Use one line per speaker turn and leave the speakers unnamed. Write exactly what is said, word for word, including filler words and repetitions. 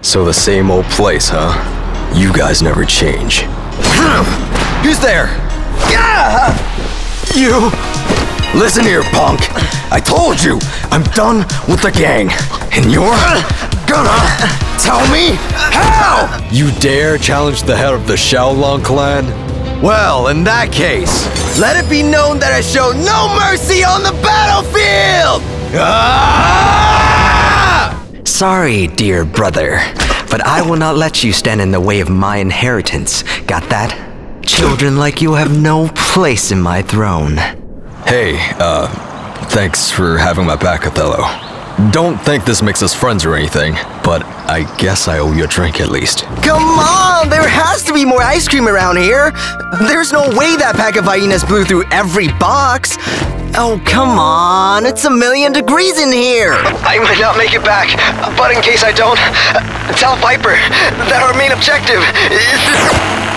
So the same old place, huh? You guys never change.
Who's there?
Yeah! You! Listen here, punk. I told you, I'm done with the gang. And you're gonna tell me how! You dare challenge the head of the Xiaolong clan? Well, in that case, let it be known that I show no mercy on the battlefield! Ah!
Sorry, dear brother, but I will not let you stand in the way of my inheritance. Got that? Children like you have no place in my throne.
Hey, uh, thanks for having my back, Othello. Don't think this makes us friends or anything, but I guess I owe you a drink at least.
Come on, there has to be more ice cream around here. There's no way that pack of hyenas blew through every box. Oh, come on, it's a million degrees in here.
I might not make it back, but in case I don't, tell Viper that our main objective is...